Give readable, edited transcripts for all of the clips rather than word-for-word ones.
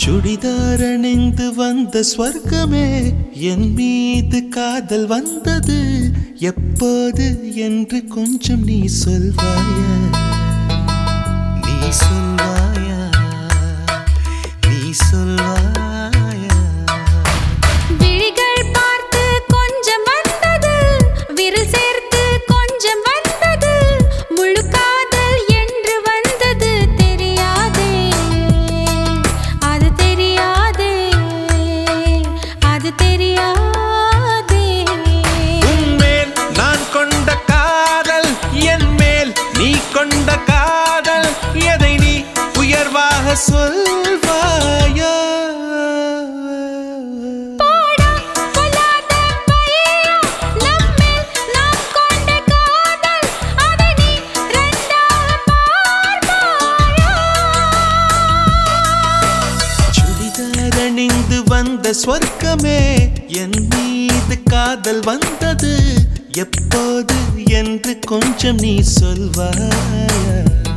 சுடிதார் அணிந்து வந்த ஸ்வர்க்கமே என் மீது காதல் வந்தது எப்போது என்று கொஞ்சம் நீ சொல்வாயா நீ சொல்வாயா நீ சொல்வாயா விழிகள் பார்த்து கொஞ்சம் வந்தது விரல் சேர்த்து கொஞ்சம் வந்தது முழு காதல் என்று வந்தது தெரியாதே அது தெரியாதே அது தெரியாதே உன்மேல் நான் கொண்ட காதல் என் மேல் நீ கொண்ட காதல் எதை நீ உயர்வாக சொல்வாயா அணிந்து வந்த ஸ்வர்க்கமே என் மீது காதல் வந்தது எப்போது என்று கொஞ்சம் நீ சொல்வாயா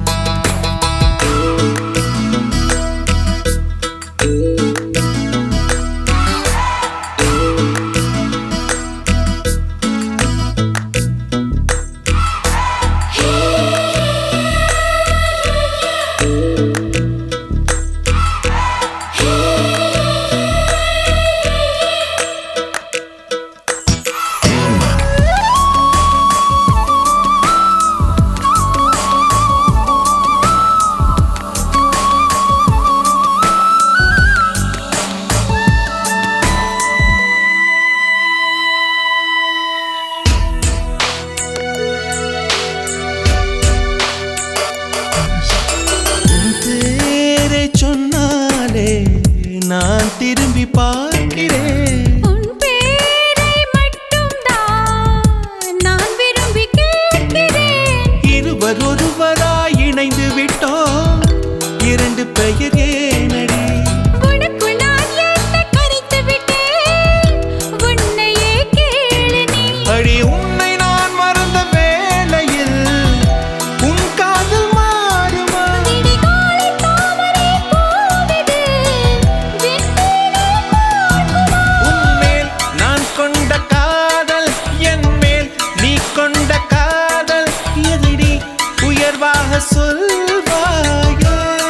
சொன்னாலே நான் திரும்பி பார்க்கிறேன் உன் பேரை மட்டும் தான் நான் விரும்பி கேட்கிறேன் இருவர் ஒருவராய் இணைந்து விட்டோம் இரண்டு பெயர் ஏனடி உனக்கு நான் என்ன கரித்து விட்டேன் உன்னையே கேளு நீ அடி உன்னை நான் மறந்த வேளையில் உன் காதல் மாறுமா விடிகாலை தாமரை பூவிது விண்மீனே பார்க்குமா உன்மேல் நான் கொண்ட காதல் என் மேல் நீ கொண்ட காதல் எதிரி உயர்வாக சொல்வாயா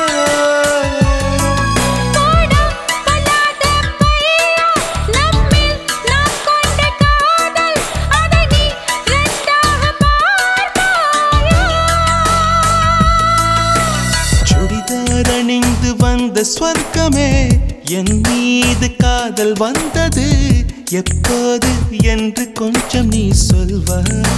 போடா பல்லாத பையா நம்மில் நாம் கொண்ட காதல் அதை நீ ரெண்டாக பார்ப்பாயா சுடிதார் அணிந்து வந்த ஸ்வர்க்கமே என் மீது காதல் வந்தது எப்போது என்று கொஞ்சம் நீ சொல்வாயா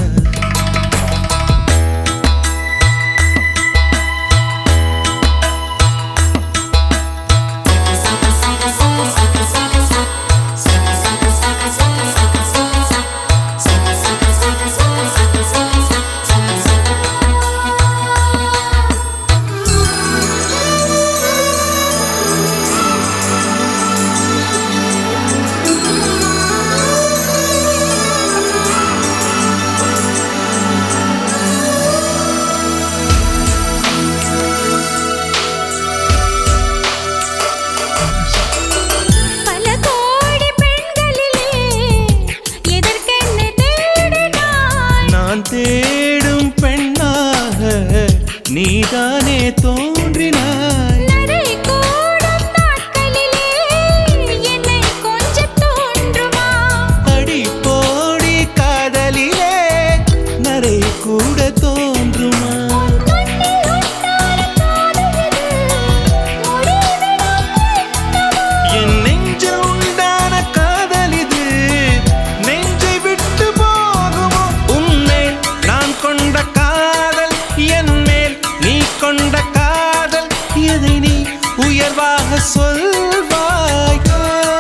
பல கோடி பெண்களிலே எதற்கென்ன தேடினாய் நான் தேடும் பெண்ணாக நீதானே தோன்றினாய் நடை கூடும் நாட்களிலே என்னை கொஞ்சம் தோன்றுமா அடி போடி காதலிலே நரை கூட தோன்றுமா கண்ணில் ஒட்டார காதலிது முடிவிடம் என்னவோ என் நெஞ்சில் உண்டான காதல் இது நெஞ்சை விட்டு போகுமோ உன்மேல் நான் கொண்ட காதல் என் மேல் நீ கொண்ட காதல் எதை நீ உயர்வாக சொல்வாயா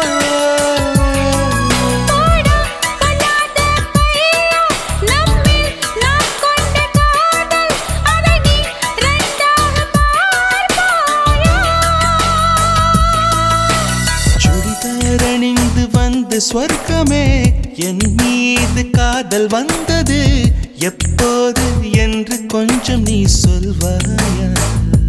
போடா பல்லாத பையா நம்மில் நாம் கொண்ட காதல் அதை நீ ரெண்டாக பார்ப்பாயா சுடிதார் அணிந்து வந்த ஸ்வர்க்கமே என் மீது காதல் வந்தது எப்போது என்று கொஞ்சம் நீ சொல்வாயா